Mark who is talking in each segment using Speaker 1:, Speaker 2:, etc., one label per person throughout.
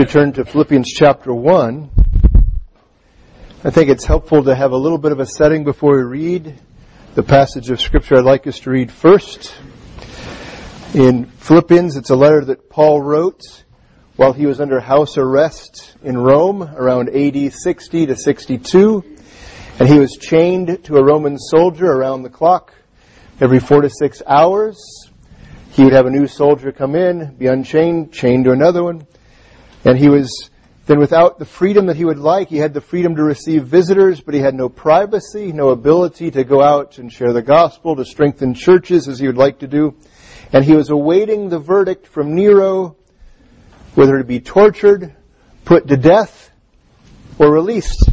Speaker 1: you turn to Philippians chapter 1. I think it's helpful to have a little bit of a setting before we read the passage of Scripture I'd like us to read first. In Philippians, it's a letter that Paul wrote while he was under house arrest in Rome around AD 60 to 62. And he was chained to a Roman soldier around the clock every 4 to 6 hours. He would have a new soldier come in, be unchained, chained to another one. And he was then without the freedom that he would like. He had the freedom to receive visitors, but he had no privacy, no ability to go out and share the gospel, to strengthen churches as he would like to do. And he was awaiting the verdict from Nero, whether to be tortured, put to death, or released.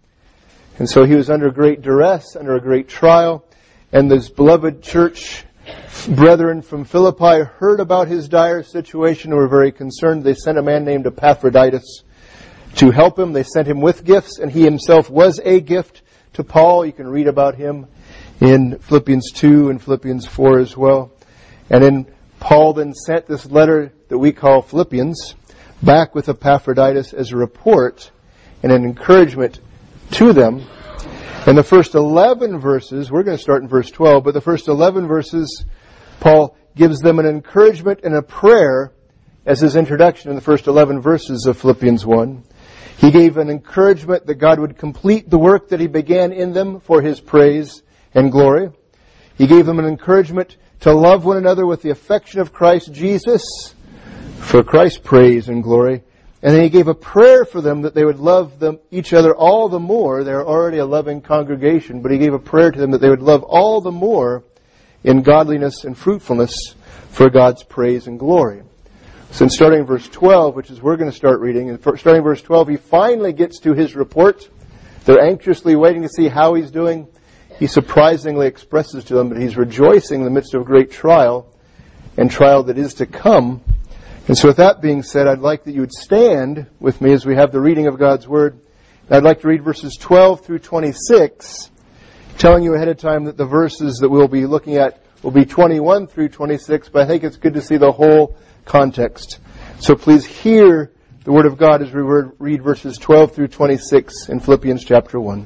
Speaker 1: And so he was under great duress, under a great trial. And this beloved church brethren from Philippi heard about his dire situation and were very concerned. They sent a man named Epaphroditus to help him. They sent him with gifts, and he himself was a gift to Paul. You can read about him in Philippians 2 and Philippians 4 as well. And then Paul then sent this letter that we call Philippians back with Epaphroditus as a report and an encouragement to them. And the first 11 verses, we're going to start in verse 12, but the first 11 verses, Paul gives them an encouragement and a prayer as his introduction in the first 11 verses of Philippians 1. He gave an encouragement that God would complete the work that he began in them for his praise and glory. He gave them an encouragement to love one another with the affection of Christ Jesus for Christ's praise and glory. And then he gave a prayer for them that they would love them each other all the more. They're already a loving congregation, but he gave a prayer to them that they would love all the more in godliness and fruitfulness for God's praise and glory. So starting in verse 12, which is where we're going to start reading, and starting in verse 12, he finally gets to his report. They're anxiously waiting to see how he's doing. He surprisingly expresses to them that he's rejoicing in the midst of a great trial, and trial that is to come. And so with that being said, I'd like that you would stand with me as we have the reading of God's Word. And I'd like to read verses 12 through 26, telling you ahead of time that the verses that we'll be looking at will be 21 through 26, but I think it's good to see the whole context. So please hear the Word of God as we read verses 12 through 26 in Philippians chapter 1.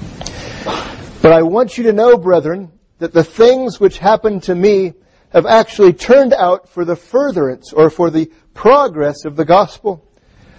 Speaker 1: But I want you to know, brethren, that the things which happened to me have actually turned out for the furtherance or for the progress of the gospel,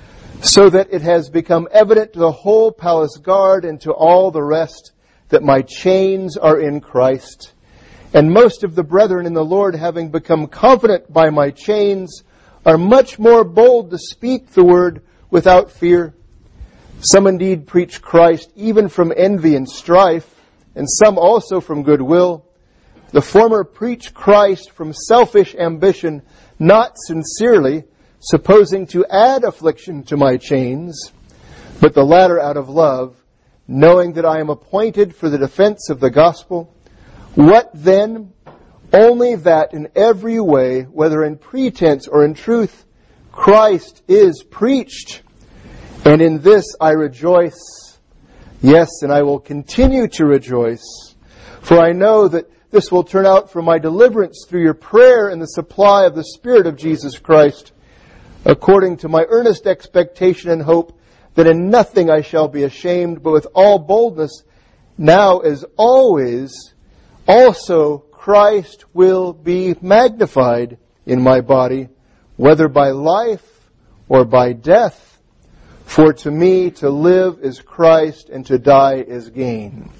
Speaker 1: so that it has become evident to the whole palace guard and to all the rest that my chains are in Christ. And most of the brethren in the Lord, having become confident by my chains, are much more bold to speak the word without fear. Some indeed preach Christ even from envy and strife, and some also from goodwill. The former preach Christ from selfish ambition, not sincerely, supposing to add affliction to my chains, but the latter out of love, knowing that I am appointed for the defense of the gospel. What then? Only that in every way, whether in pretense or in truth, Christ is preached. And in this I rejoice. Yes, and I will continue to rejoice. For I know that this will turn out for my deliverance through your prayer and the supply of the Spirit of Jesus Christ, according to my earnest expectation and hope that in nothing I shall be ashamed, but with all boldness, now as always, also Christ will be magnified in my body, whether by life or by death. For to me to live is Christ, and to die is gain.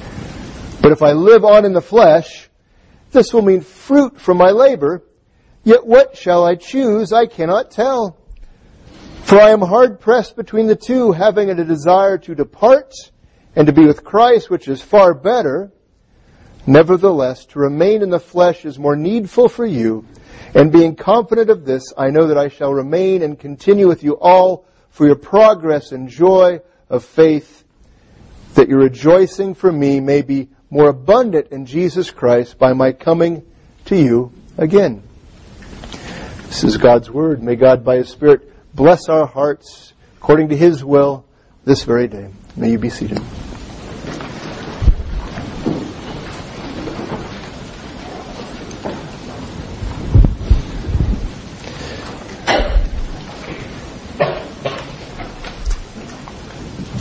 Speaker 1: But if I live on in the flesh, this will mean fruit from my labor. Yet what shall I choose? I cannot tell. For I am hard pressed between the two, having a desire to depart and to be with Christ, which is far better. Nevertheless, to remain in the flesh is more needful for you. And being confident of this, I know that I shall remain and continue with you all for your progress and joy of faith, that your rejoicing for me may be more abundant in Jesus Christ by my coming to you again. This is God's Word. May God by His Spirit bless our hearts according to His will this very day. May you be seated.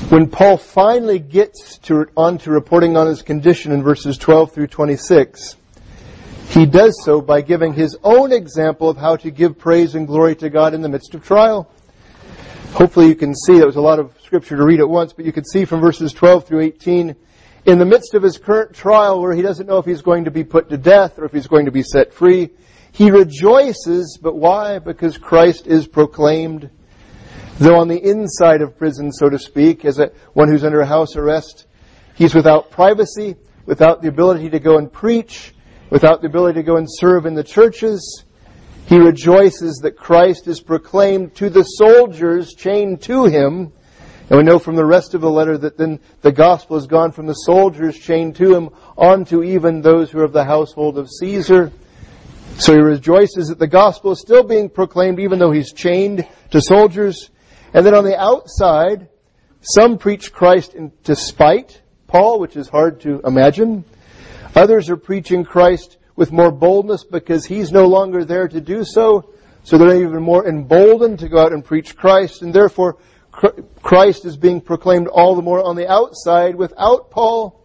Speaker 1: When Paul finally gets on to reporting on his condition in verses 12 through 26, he does so by giving his own example of how to give praise and glory to God in the midst of trial. Hopefully you can see, that was a lot of scripture to read at once, but you can see from verses 12 through 18, in the midst of his current trial where he doesn't know if he's going to be put to death or if he's going to be set free, he rejoices. But why? Because Christ is proclaimed. Though on the inside of prison, so to speak, as one who's under house arrest, he's without privacy, without the ability to go and preach, without the ability to go and serve in the churches. He rejoices that Christ is proclaimed to the soldiers chained to him. And we know from the rest of the letter that then the gospel has gone from the soldiers chained to him on to even those who are of the household of Caesar. So he rejoices that the gospel is still being proclaimed even though he's chained to soldiers. And then on the outside, some preach Christ to spite Paul, which is hard to imagine. Others are preaching Christ with more boldness because he's no longer there to do so. So they're even more emboldened to go out and preach Christ. And therefore, Christ is being proclaimed all the more on the outside without Paul.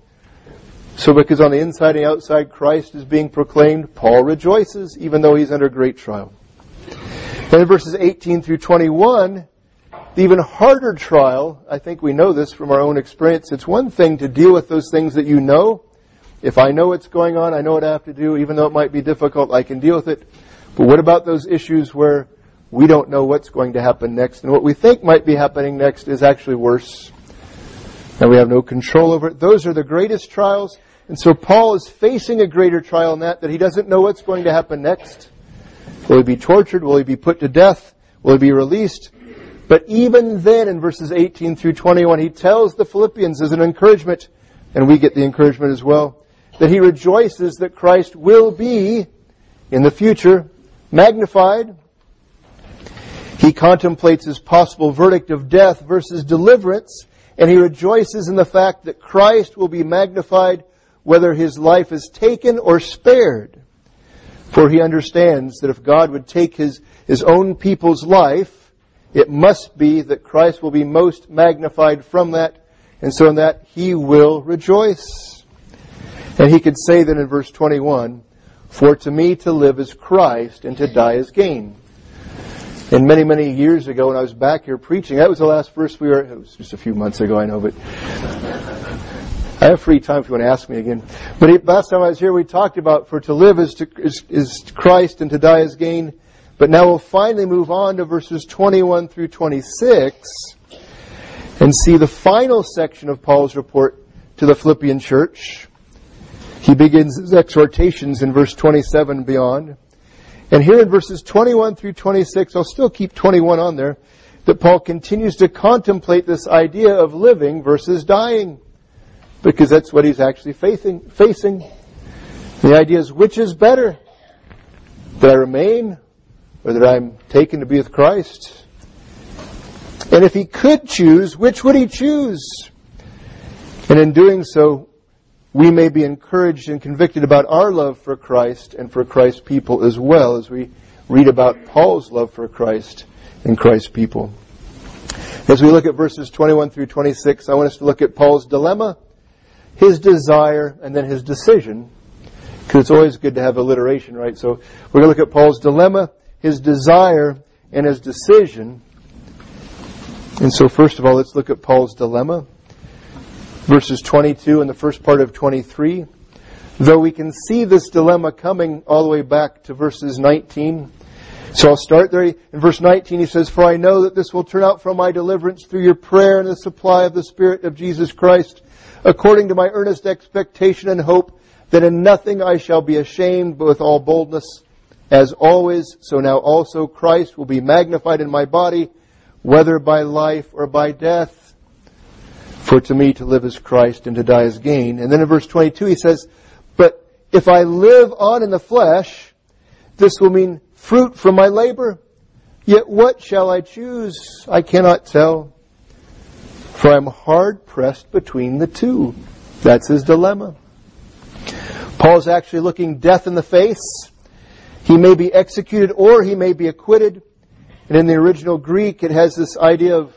Speaker 1: So because on the inside and the outside Christ is being proclaimed, Paul rejoices even though he's under great trial. And in verses 18 through 21, the even harder trial, I think we know this from our own experience. It's one thing to deal with those things that you know. If I know what's going on, I know what I have to do. Even though it might be difficult, I can deal with it. But what about those issues where we don't know what's going to happen next? And what we think might be happening next is actually worse. And we have no control over it. Those are the greatest trials. And so Paul is facing a greater trial in that he doesn't know what's going to happen next. Will he be tortured? Will he be put to death? Will he be released? But even then, in verses 18 through 21, he tells the Philippians as an encouragement, and we get the encouragement as well, that he rejoices that Christ will be, in the future, magnified. He contemplates his possible verdict of death versus deliverance, and he rejoices in the fact that Christ will be magnified whether his life is taken or spared. For he understands that if God would take his own people's life, it must be that Christ will be most magnified from that, and so in that he will rejoice. And he could say that in verse 21, for to me to live is Christ, and to die is gain. And many, many years ago when I was back here preaching, that was the last verse it was just a few months ago, I know, but I have free time if you want to ask me again. But last time I was here, we talked about for to live is Christ, and to die is gain. But now we'll finally move on to verses 21 through 26 and see the final section of Paul's report to the Philippian church. He begins his exhortations in verse 27 and beyond. And here in verses 21 through 26, I'll still keep 21 on there, that Paul continues to contemplate this idea of living versus dying, because that's what he's actually facing. The idea is, which is better? That I remain, or that I'm taken to be with Christ? And if he could choose, which would he choose? And in doing so, we may be encouraged and convicted about our love for Christ and for Christ's people as well as we read about Paul's love for Christ and Christ's people. As we look at verses 21 through 26, I want us to look at Paul's dilemma, his desire, and then his decision. Because it's always good to have alliteration, right? So we're going to look at Paul's dilemma, his desire, and his decision. And so first of all, let's look at Paul's dilemma. Verses 22 and the first part of 23. Though we can see this dilemma coming all the way back to verses 19. So I'll start there. In verse 19 he says, for I know that this will turn out for my deliverance through your prayer and the supply of the Spirit of Jesus Christ, according to my earnest expectation and hope, that in nothing I shall be ashamed, but with all boldness, as always, so now also Christ will be magnified in my body, whether by life or by death. For to me to live is Christ, and to die is gain. And then in verse 22 he says, but if I live on in the flesh, this will mean fruit from my labor. Yet what shall I choose? I cannot tell. For I am hard pressed between the two. That's his dilemma. Paul's actually looking death in the face. He may be executed or he may be acquitted. And in the original Greek, it has this idea of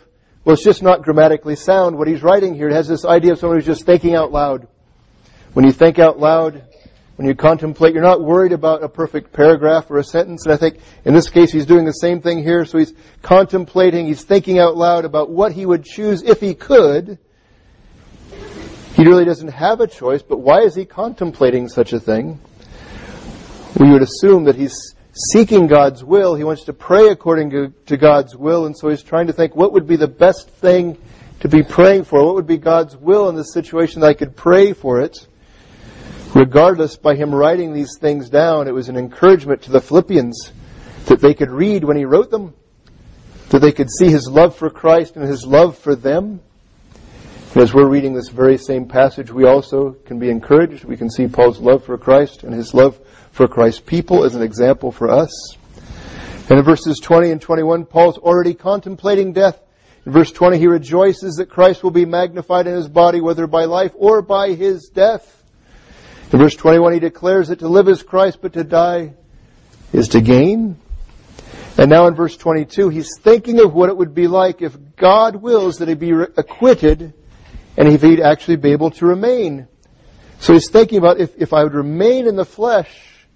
Speaker 1: Well, it's just not grammatically sound. What he's writing here, it has this idea of someone who's just thinking out loud. When you think out loud, when you contemplate, you're not worried about a perfect paragraph or a sentence. And I think in this case he's doing the same thing here. So he's contemplating, he's thinking out loud about what he would choose if he could. He really doesn't have a choice, but why is he contemplating such a thing? We would assume that he's seeking God's will. He wants to pray according to God's will, and so he's trying to think, what would be the best thing to be praying for? What would be God's will in this situation that I could pray for it? Regardless, by him writing these things down, it was an encouragement to the Philippians that they could read when he wrote them, that they could see his love for Christ and his love for them. And as we're reading this very same passage, we also can be encouraged. We can see Paul's love for Christ and his love for Christ's people as an example for us. And in verses 20 and 21, Paul's already contemplating death. In verse 20, he rejoices that Christ will be magnified in his body, whether by life or by his death. In verse 21, he declares that to live is Christ, but to die is to gain. And now in verse 22, he's thinking of what it would be like if God wills that he be acquitted and if he'd actually be able to remain. So he's thinking about if I would remain in the flesh.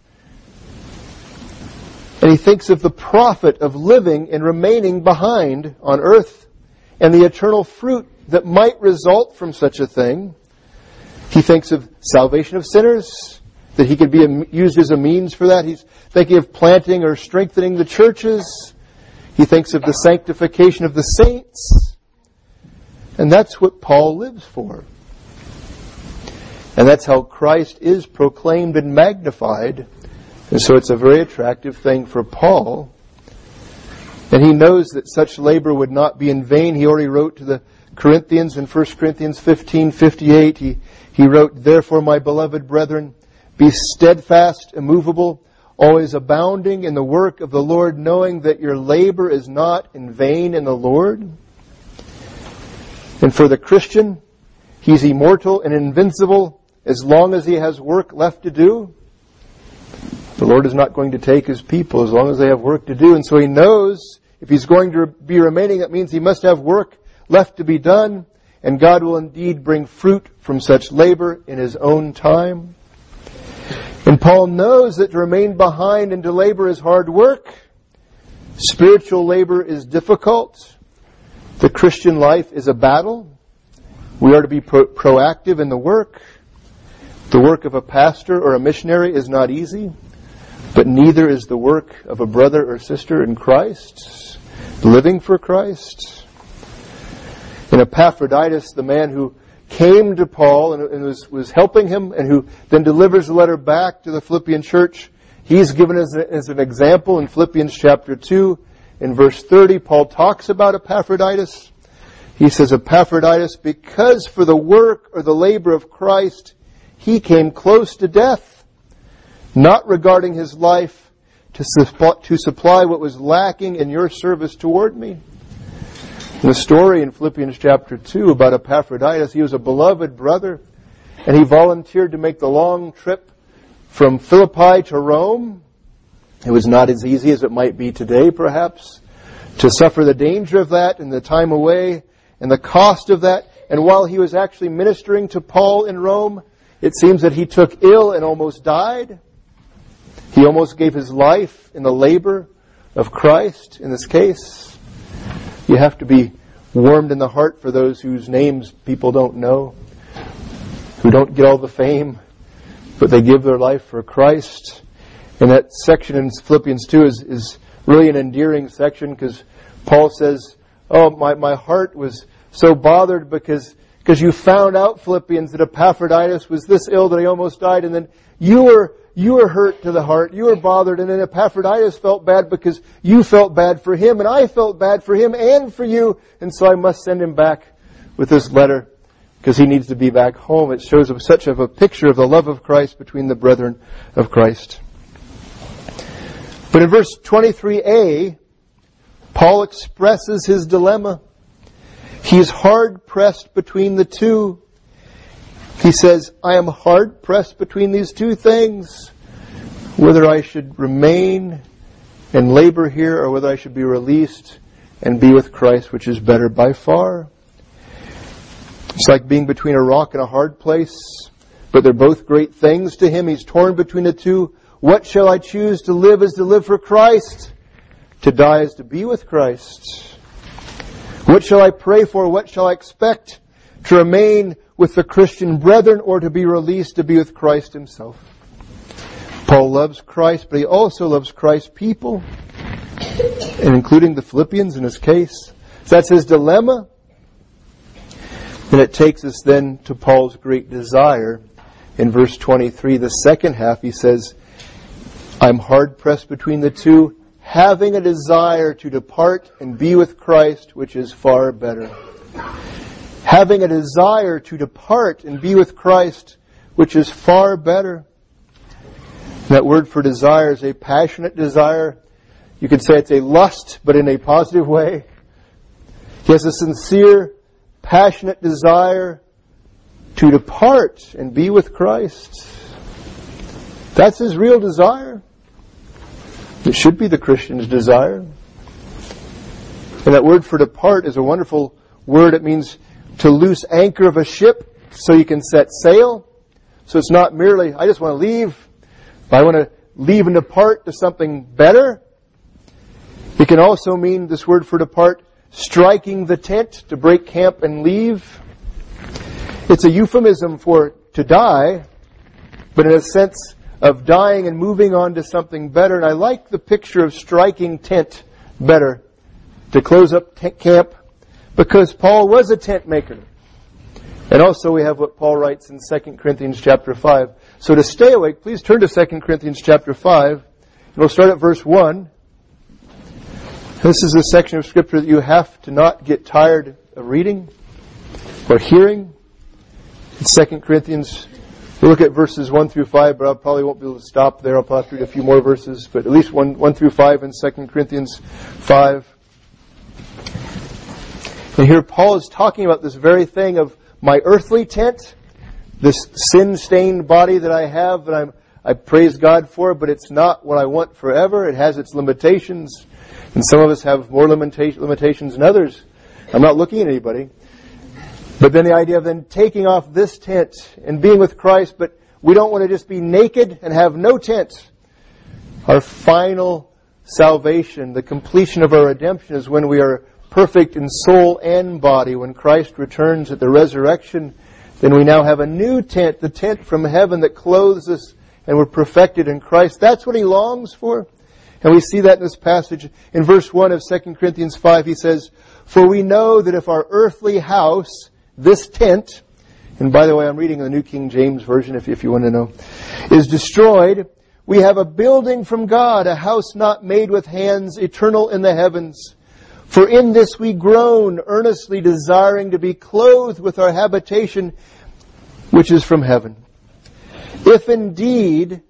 Speaker 1: And he thinks of the profit of living and remaining behind on earth and the eternal fruit that might result from such a thing. He thinks of salvation of sinners, that he could be used as a means for that. He's thinking of planting or strengthening the churches. He thinks of the sanctification of the saints. And that's what Paul lives for. And that's how Christ is proclaimed and magnified. And so it's a very attractive thing for Paul. And he knows that such labor would not be in vain. He already wrote to the Corinthians in 1 Corinthians 15:58. He wrote, "Therefore, my beloved brethren, be steadfast, immovable, always abounding in the work of the Lord, knowing that your labor is not in vain in the Lord." And for the Christian, he's immortal and invincible as long as he has work left to do. The Lord is not going to take his people as long as they have work to do. And so he knows if he's going to be remaining, that means he must have work left to be done. And God will indeed bring fruit from such labor in his own time. And Paul knows that to remain behind and to labor is hard work. Spiritual labor is difficult. The Christian life is a battle. We are to be proactive in the work. The work of a pastor or a missionary is not easy, but neither is the work of a brother or sister in Christ, living for Christ. And Epaphroditus, the man who came to Paul and was helping him and who then delivers the letter back to the Philippian church, he's given as an example in Philippians chapter 2. In verse 30, Paul talks about Epaphroditus. He says, "Epaphroditus, because for the work or the labor of Christ, he came close to death, not regarding his life to supply what was lacking in your service toward me." The story in Philippians chapter 2 about Epaphroditus, he was a beloved brother, and he volunteered to make the long trip from Philippi to Rome. It was not as easy as it might be today, perhaps, to suffer the danger of that and the time away and the cost of that. And while he was actually ministering to Paul in Rome, it seems that he took ill and almost died. He almost gave his life in the labor of Christ in this case. You have to be warmed in the heart for those whose names people don't know, who don't get all the fame, but they give their life for Christ. And that section in Philippians 2 is really an endearing section because Paul says, "Oh, my heart was so bothered because you found out, Philippians, that Epaphroditus was this ill that he almost died, and then you were hurt to the heart, you were bothered, and then Epaphroditus felt bad because you felt bad for him, and I felt bad for him and for you, and so I must send him back with this letter because he needs to be back home." It shows such a picture of the love of Christ between the brethren of Christ. But in verse 23a, Paul expresses his dilemma. He's hard pressed between the two. He says, "I am hard pressed between these two things, whether I should remain and labor here or whether I should be released and be with Christ, which is better by far. It's like being between a rock and a hard place, but they're both great things to him. He's torn between the two. What shall I choose? To live is to live for Christ. To die is to be with Christ. What shall I pray for? What shall I expect? To remain with the Christian brethren, or to be released to be with Christ himself. Paul loves Christ, but he also loves Christ's people, and including the Philippians in his case. So that's his dilemma. And it takes us then to Paul's great desire. In verse 23, the second half, he says, I'm hard pressed between the two, having a desire to depart and be with Christ, which is far better. Having a desire to depart and be with Christ, which is far better. That word for desire is a passionate desire. You could say it's a lust, but in a positive way. He has a sincere, passionate desire to depart and be with Christ. That's his real desire. It should be the Christian's desire. And that word for depart is a wonderful word. It means to loose anchor of a ship so you can set sail. So it's not merely, I just want to leave. I want to leave and depart to something better. It can also mean, this word for depart, striking the tent, to break camp and leave. It's a euphemism for to die, but in a sense of dying and moving on to something better. And I like the picture of striking tent better, to close up camp, because Paul was a tent maker. And also we have what Paul writes in 2 Corinthians chapter 5. So to stay awake, please turn to 2 Corinthians chapter 5. And we'll start at verse 1. This is a section of Scripture that you have to not get tired of reading or hearing. In 2 Corinthians, we'll look at verses 1 through 5, but I probably won't be able to stop there. I'll probably have to read a few more verses, but at least 1 through 5 in 2 Corinthians 5. And here Paul is talking about this very thing of my earthly tent, this sin-stained body that I have, that I praise God for, but it's not what I want forever. It has its limitations, and some of us have more limitations than others. I'm not looking at anybody. But then the idea of then taking off this tent and being with Christ, but we don't want to just be naked and have no tent. Our final salvation, the completion of our redemption, is when we are perfect in soul and body. When Christ returns at the resurrection, then we now have a new tent, the tent from heaven that clothes us, and we're perfected in Christ. That's what he longs for. And we see that in this passage. In verse 1 of 2 Corinthians 5, he says, for we know that if our earthly house, this tent, and by the way, I'm reading the New King James Version if you want to know, is destroyed, we have a building from God, a house not made with hands, eternal in the heavens. For in this we groan, earnestly desiring to be clothed with our habitation, which is from heaven. If indeed,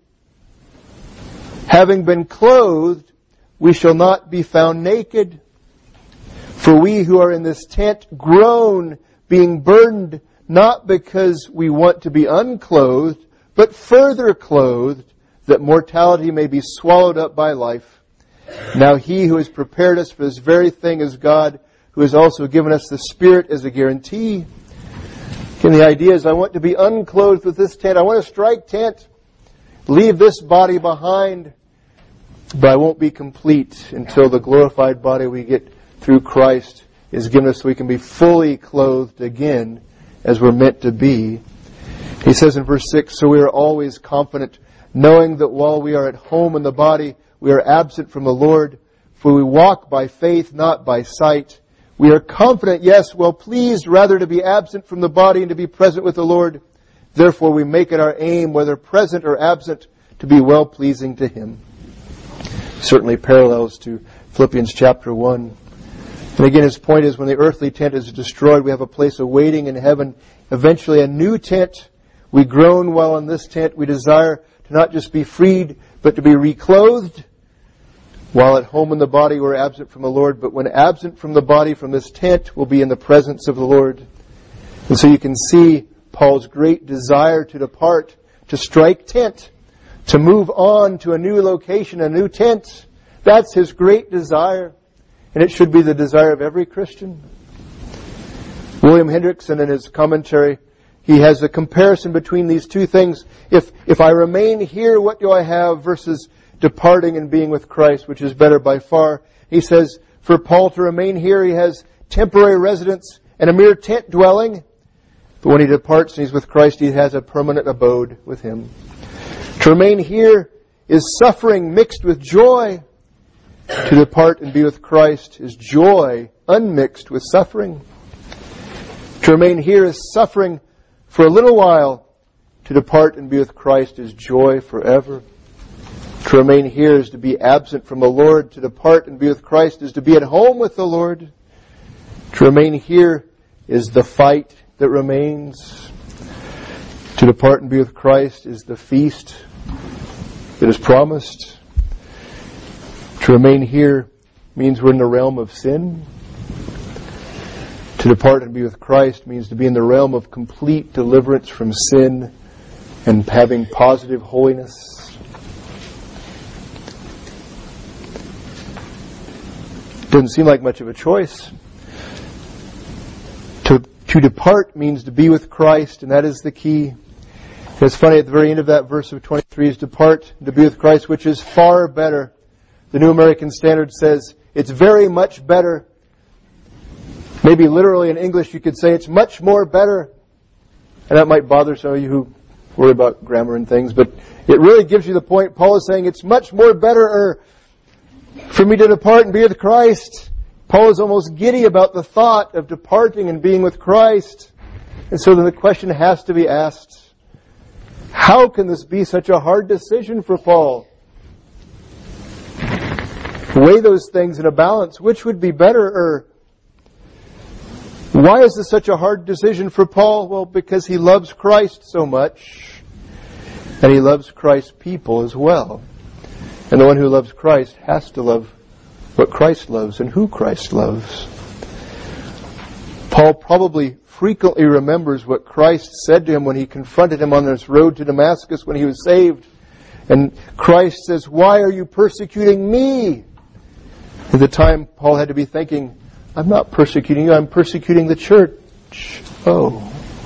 Speaker 1: having been clothed, we shall not be found naked. For we who are in this tent groan, being burdened, not because we want to be unclothed, but further clothed, that mortality may be swallowed up by life. Now he who has prepared us for this very thing is God, who has also given us the Spirit as a guarantee. And the idea is I want to be unclothed with this tent. I want to strike tent, leave this body behind, but I won't be complete until the glorified body we get through Christ is given us so we can be fully clothed again as we're meant to be. He says in verse 6, so we are always confident, knowing that while we are at home in the body, we are absent from the Lord, for we walk by faith, not by sight. We are confident, yes, well pleased rather to be absent from the body and to be present with the Lord. Therefore we make it our aim, whether present or absent, to be well pleasing to Him. Certainly parallels to Philippians chapter 1. And again, his point is when the earthly tent is destroyed, we have a place awaiting in heaven, eventually a new tent. We groan while in this tent. We desire to not just be freed, but to be reclothed. While at home in the body, we're absent from the Lord. But when absent from the body, from this tent, we'll be in the presence of the Lord. And so you can see Paul's great desire to depart, to strike tent, to move on to a new location, a new tent. That's his great desire. and it should be the desire of every Christian. William Hendrickson, in his commentary, he has a comparison between these two things. If I remain here, what do I have versus departing and being with Christ, which is better by far? He says, for Paul to remain here, he has temporary residence and a mere tent dwelling. But when he departs and he's with Christ, he has a permanent abode with Him. To remain here is suffering mixed with joy. To depart and be with Christ is joy unmixed with suffering. To remain here is suffering for a little while. To depart and be with Christ is joy forever. To remain here is to be absent from the Lord. To depart and be with Christ is to be at home with the Lord. To remain here is the fight that remains. To depart and be with Christ is the feast that is promised. To remain here means we're in the realm of sin. To depart and be with Christ means to be in the realm of complete deliverance from sin and having positive holiness. Doesn't seem like much of a choice. To depart means to be with Christ, and that is the key. It's funny, at the very end of that verse of 23 is depart, to be with Christ, which is far better. The New American Standard says it's very much better. Maybe literally in English you could say it's much more better. And that might bother some of you who worry about grammar and things, but it really gives you the point. Paul is saying it's much more better for me to depart and be with Christ. Paul is almost giddy about the thought of departing and being with Christ. And so then the question has to be asked, how can this be such a hard decision for Paul? Weigh those things in a balance. Which would be better? Why is this such a hard decision for Paul? Well, because he loves Christ so much, and he loves Christ's people as well. And the one who loves Christ has to love what Christ loves and who Christ loves. Paul probably frequently remembers what Christ said to him when he confronted him on this road to Damascus when he was saved. And Christ says, "Why are you persecuting me?" At the time, Paul had to be thinking, I'm not persecuting you, I'm persecuting the church. Oh.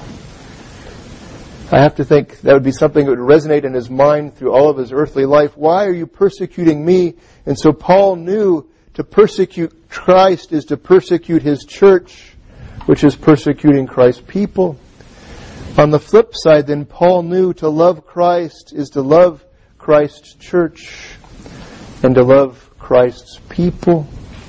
Speaker 1: I have to think that would be something that would resonate in his mind through all of his earthly life. Why are you persecuting me? And so Paul knew to persecute Christ is to persecute His church, which is persecuting Christ's people. On the flip side, then, Paul knew to love Christ is to love Christ's church and to love Christ's people.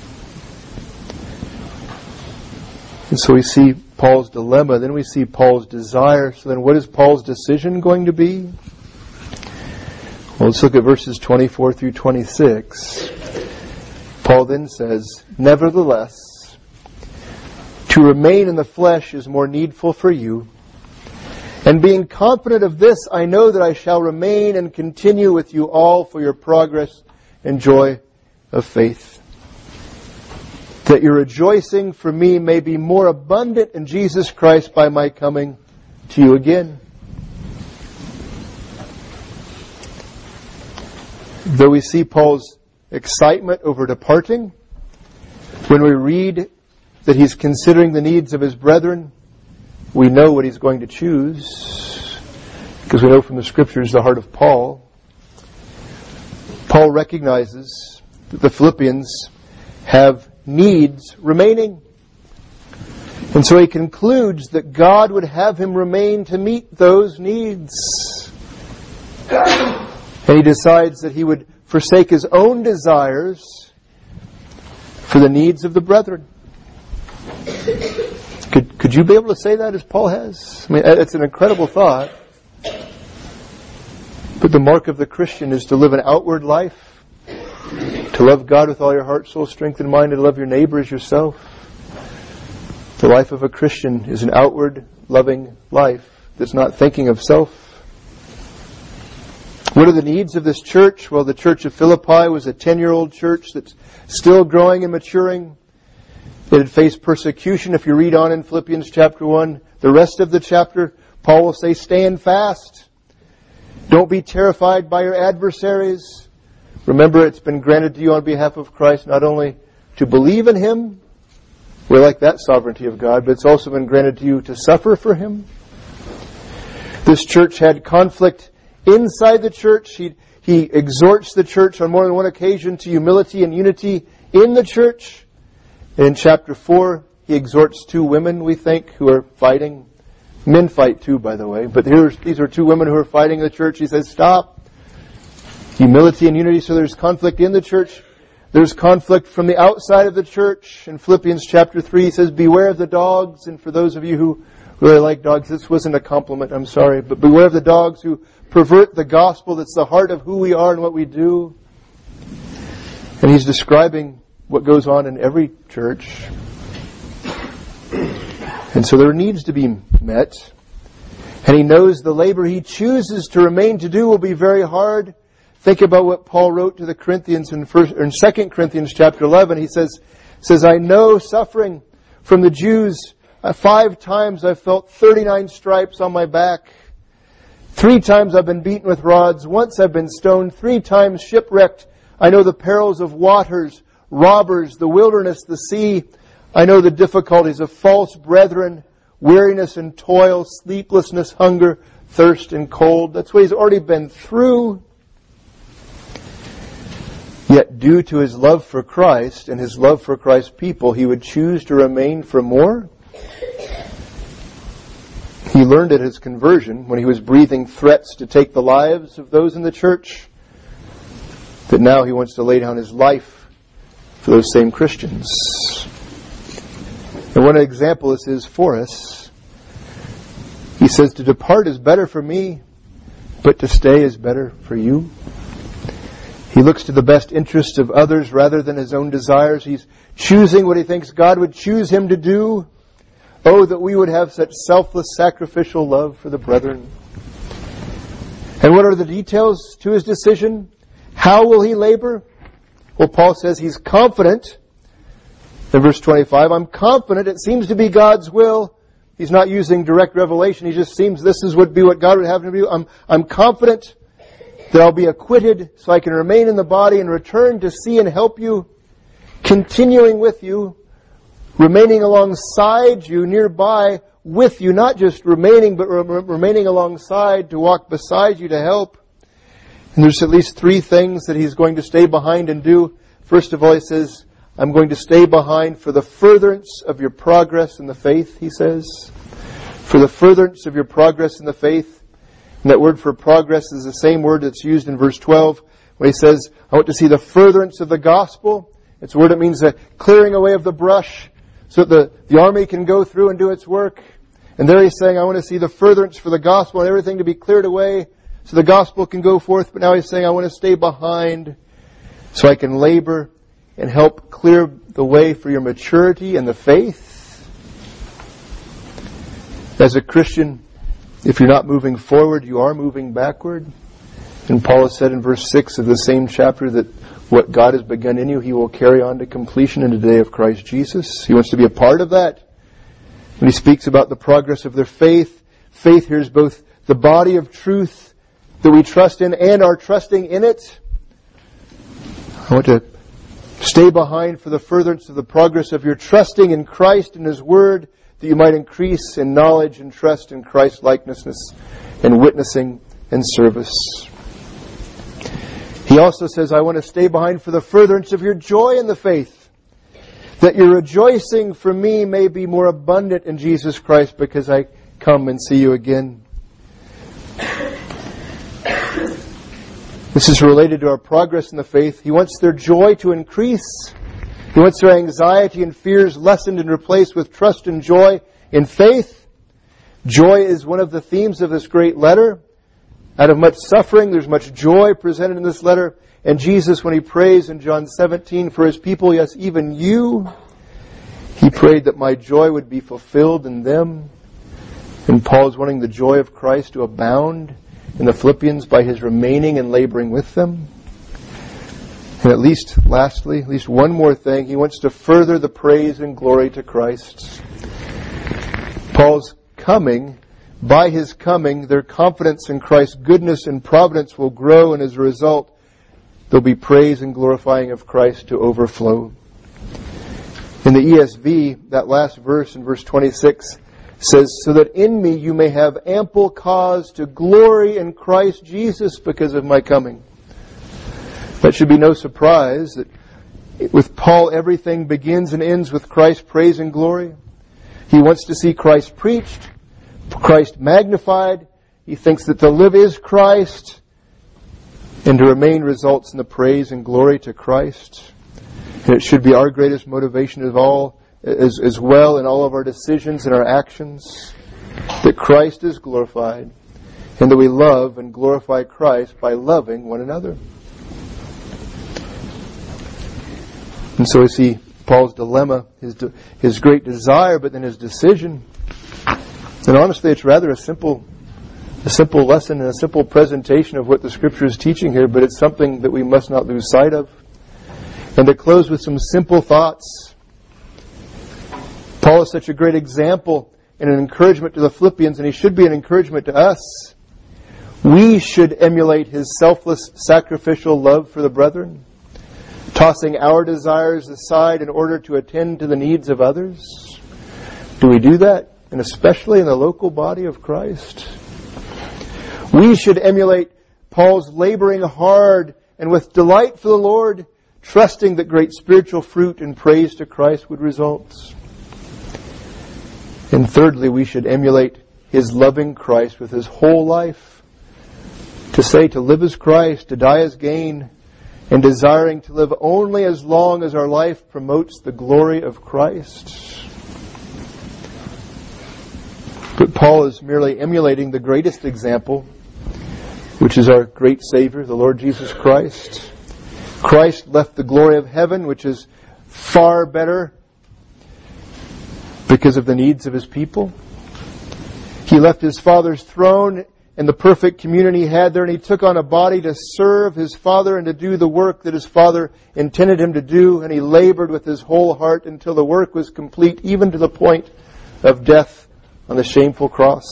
Speaker 1: And so we see Paul's dilemma, then we see Paul's desire. So then what is Paul's decision going to be? Well, let's look at verses 24 through 26. Paul then says, "Nevertheless, to remain in the flesh is more needful for you. And being confident of this, I know that I shall remain and continue with you all for your progress and joy of faith. That your rejoicing for me may be more abundant in Jesus Christ by my coming to you again." Though we see Paul's excitement over departing, when we read that he's considering the needs of his brethren, we know what he's going to choose, because we know from the Scriptures the heart of Paul. Paul recognizes that the Philippians have needs remaining. And so he concludes that God would have him remain to meet those needs. And he decides that he would forsake his own desires for the needs of the brethren. Could you be able to say that as Paul has? I mean, it's an incredible thought. But the mark of the Christian is to live an outward life, to love God with all your heart, soul, strength, and mind, and love your neighbor as yourself. The life of a Christian is an outward, loving life that's not thinking of self. What are the needs of this church? Well, the church of Philippi was a 10-year-old church that's still growing and maturing. It had faced persecution. If you read on in Philippians chapter 1, the rest of the chapter, Paul will say, stand fast. Don't be terrified by your adversaries. Remember, it's been granted to you on behalf of Christ not only to believe in Him. We like that sovereignty of God, but it's also been granted to you to suffer for Him. This church had conflict inside the church. He exhorts the church on more than one occasion to humility and unity in the church. In chapter 4, he exhorts two women, we think, who are fighting. Men fight too, by the way. But these are two women who are fighting in the church. He says, stop. Humility and unity. So there's conflict in the church. There's conflict from the outside of the church. In Philippians chapter 3, he says, beware of the dogs. And for those of you who really like dogs, this wasn't a compliment, I'm sorry. But beware of the dogs who pervert the gospel that's the heart of who we are and what we do. And he's describing what goes on in every church. And so there needs to be met. And he knows the labor he chooses to remain to do will be very hard. Think about what Paul wrote to the Corinthians in 2 Corinthians chapter 11. He says, I know suffering from the Jews. 5 times I've felt 39 stripes on my back. 3 times I've been beaten with rods. Once I've been stoned. 3 times shipwrecked. I know the perils of waters, robbers, the wilderness, the sea. I know the difficulties of false brethren, weariness and toil, sleeplessness, hunger, thirst and cold. That's what he's already been through. Yet due to his love for Christ and his love for Christ's people, he would choose to remain for more. He learned at his conversion, when he was breathing threats to take the lives of those in the church, that now he wants to lay down his life for those same Christians. And what an example this is for us. He says, to depart is better for me, but to stay is better for you. He looks to the best interests of others rather than his own desires. He's choosing what he thinks God would choose him to do. Oh, that we would have such selfless, sacrificial love for the brethren. And what are the details to his decision? How will he labor? Well, Paul says he's confident. In verse 25, I'm confident it seems to be God's will. He's not using direct revelation. He just seems this would be what God would have him do. I'm confident that I'll be acquitted so I can remain in the body and return to see and help you, continuing with you, remaining alongside you, nearby with you, not just remaining, but remaining alongside to walk beside you to help. And there's at least 3 things that he's going to stay behind and do. First of all, he says, I'm going to stay behind for the furtherance of your progress in the faith, he says. For the furtherance of your progress in the faith. And that word for progress is the same word that's used in verse 12, when he says, I want to see the furtherance of the gospel. It's a word that means the clearing away of the brush, so that the army can go through and do its work. And there he's saying, I want to see the furtherance for the gospel and everything to be cleared away so the gospel can go forth. But now he's saying, I want to stay behind so I can labor and help clear the way for your maturity in the faith. As a Christian, if you're not moving forward, you are moving backward. And Paul has said in verse 6 of the same chapter that what God has begun in you, He will carry on to completion in the day of Christ Jesus. He wants to be a part of that. When he speaks about the progress of their faith, faith here is both the body of truth that we trust in and are trusting in it. I want to stay behind for the furtherance of the progress of your trusting in Christ and His Word, that you might increase in knowledge and trust in Christ's likeness and witnessing and service. He also says, I want to stay behind for the furtherance of your joy in the faith, that your rejoicing for me may be more abundant in Jesus Christ because I come and see you again. This is related to our progress in the faith. He wants their joy to increase. He wants their anxiety and fears lessened and replaced with trust and joy in faith. Joy is one of the themes of this great letter. Out of much suffering, there's much joy presented in this letter. And Jesus, when He prays in John 17 for His people, yes, even you, He prayed that my joy would be fulfilled in them. And Paul is wanting the joy of Christ to abound in the Philippians by his remaining and laboring with them. And lastly, at least one more thing, he wants to further the praise and glory to Christ. Paul's coming, by his coming, their confidence in Christ's goodness and providence will grow, and as a result, there'll be praise and glorifying of Christ to overflow. In the ESV, that last verse in verse 26 says, so that in me you may have ample cause to glory in Christ Jesus because of my coming. That should be no surprise that with Paul everything begins and ends with Christ's praise and glory. He wants to see Christ preached, Christ magnified. He thinks that to live is Christ, and to remain results in the praise and glory to Christ. And it should be our greatest motivation of all, as well in all of our decisions and our actions, that Christ is glorified, and that we love and glorify Christ by loving one another. And so we see Paul's dilemma, his great desire, but then his decision. And honestly, it's rather a simple lesson and a simple presentation of what the Scripture is teaching here, but it's something that we must not lose sight of. And to close with some simple thoughts, Paul is such a great example and an encouragement to the Philippians, and he should be an encouragement to us. We should emulate his selfless, sacrificial love for the brethren, tossing our desires aside in order to attend to the needs of others. Do we do that? And especially in the local body of Christ. We should emulate Paul's laboring hard and with delight for the Lord, trusting that great spiritual fruit and praise to Christ would result. And thirdly, we should emulate his loving Christ with his whole life. To live as Christ, to die as gain, and desiring to live only as long as our life promotes the glory of Christ. But Paul is merely emulating the greatest example, which is our great Savior, the Lord Jesus Christ. Christ left the glory of heaven, which is far better because of the needs of his people. He left his Father's throne and the perfect communion he had there, and he took on a body to serve his Father and to do the work that his Father intended him to do, and he labored with his whole heart until the work was complete, even to the point of death on the shameful cross.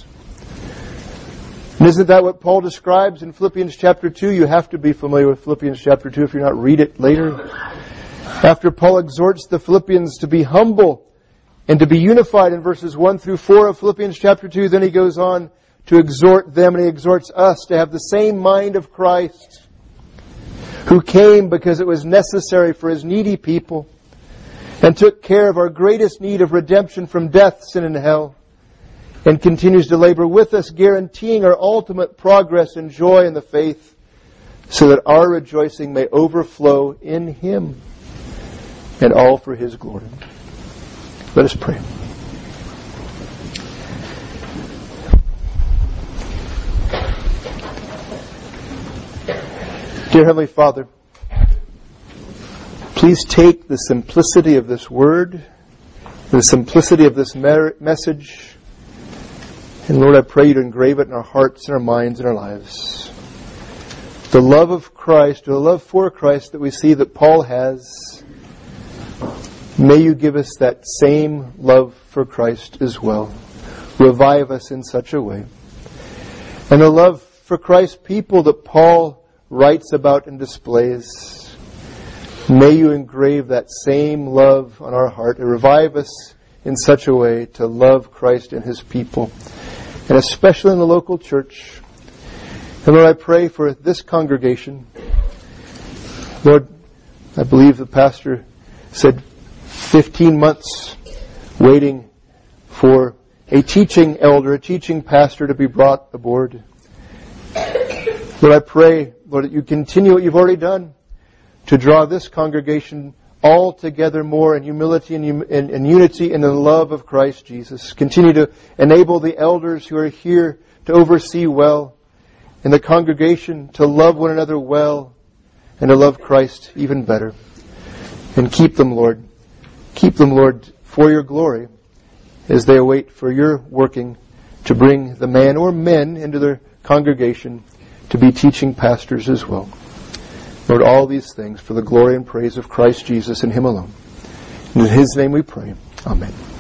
Speaker 1: And isn't that what Paul describes in Philippians chapter 2? You have to be familiar with Philippians chapter 2 if you're not, read it later. After Paul exhorts the Philippians to be humble and to be unified in verses 1 through 4 of Philippians chapter 2, then he goes on to exhort them, and he exhorts us to have the same mind of Christ, who came because it was necessary for his needy people, and took care of our greatest need of redemption from death, sin, and hell, and continues to labor with us, guaranteeing our ultimate progress and joy in the faith, so that our rejoicing may overflow in him, and all for his glory. Let us pray. Dear Heavenly Father, please take the simplicity of this word, the simplicity of this message, and Lord, I pray you to engrave it in our hearts and our minds and our lives. The love of Christ, or the love for Christ that we see that Paul has, may you give us that same love for Christ as well. Revive us in such a way. And the love for Christ's people that Paul writes about and displays, may you engrave that same love on our heart and revive us in such a way to love Christ and his people, and especially in the local church. And Lord, I pray for this congregation. Lord, I believe the pastor said 15 months waiting for a teaching elder, a teaching pastor to be brought aboard. Lord, I pray, Lord, that you continue what you've already done to draw this congregation all together more in humility and unity in the love of Christ Jesus. Continue to enable the elders who are here to oversee well, and the congregation to love one another well, and to love Christ even better. And keep them, Lord. Keep them, Lord, for your glory, as they await for your working to bring the man or men into their congregation to be teaching pastors as well. Lord, all these things for the glory and praise of Christ Jesus and him alone. And in his name we pray. Amen.